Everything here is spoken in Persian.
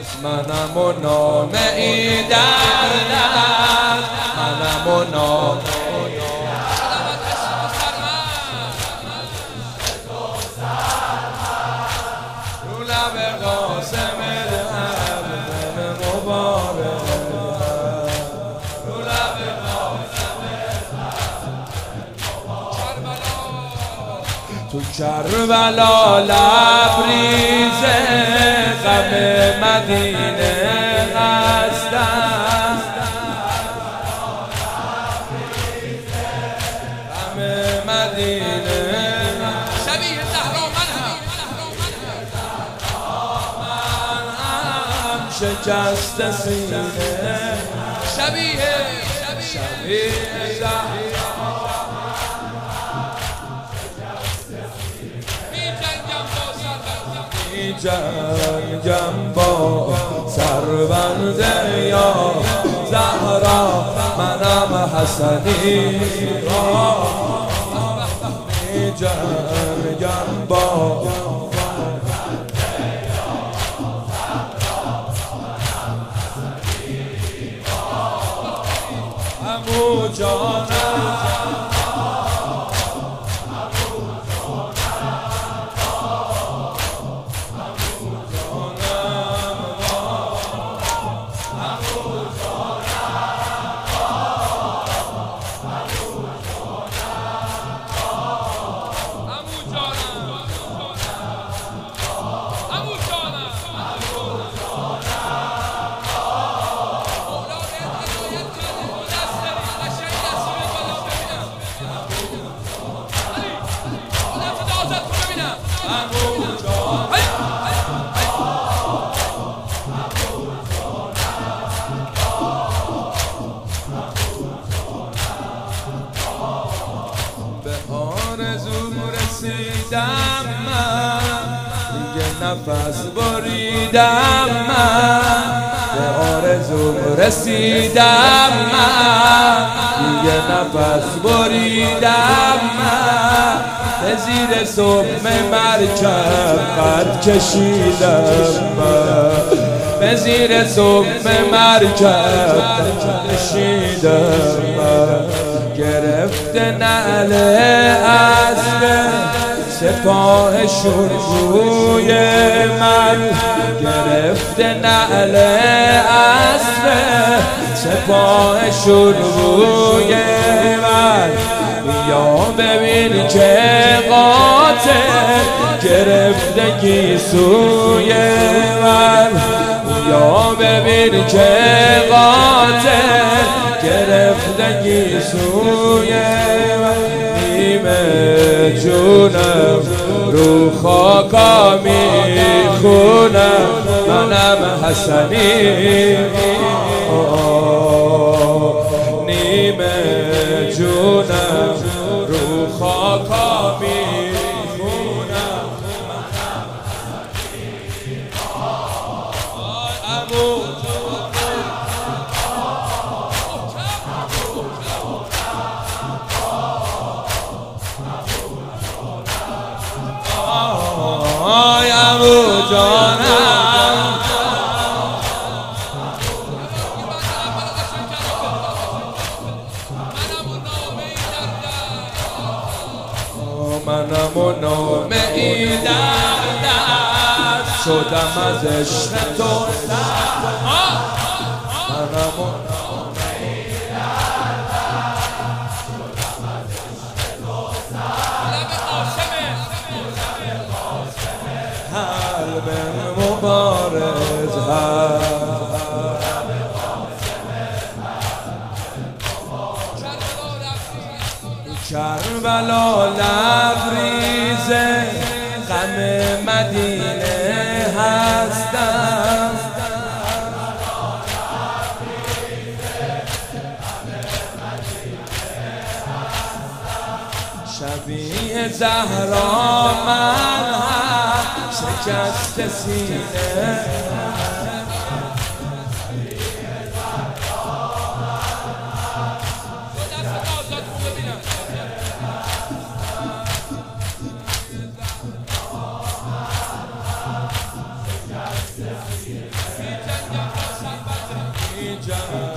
منم و نامه ای در دست، منم و نامه ای رو لب قاسم دهر مبارک، رو لب قاسم تو کربلا لبریز غم مدینه هستم، غم مدینه شبیه زهرا من هم شکست سینه، شبیه زهرا جنگم با سربند یا زهرا، منم حسنی را جنگم با عمو جانم رسیدم من، دیگه نفس بریدم من، به آرزوم رسیدم من، دیگه نفس بریدم من، به زیر صبح مرکب قد کشیدم من، به زیر صبح مرکب کشیدم من، گرفت نعل اسب سپاه شروی من، گرفت نعل اسب سپاه شروی من، یا ببین که قاتل گرفته گیسوی من، یا ببین که قاتل گرفته گیسوی من، نیمه جونم رو خاکا میخونم، منم حسنی نیمه جونم رو خاکا میخونم، منم حسنی عمو عمو جانم منم و نامه ای در دست شدم از عشق تو، منم و نامه ای در دست شدم از عشق تو، قلب مبارز کربلا لبریز غم مدینه هستم، شبیه زهرا من هم شکست سینه، Ija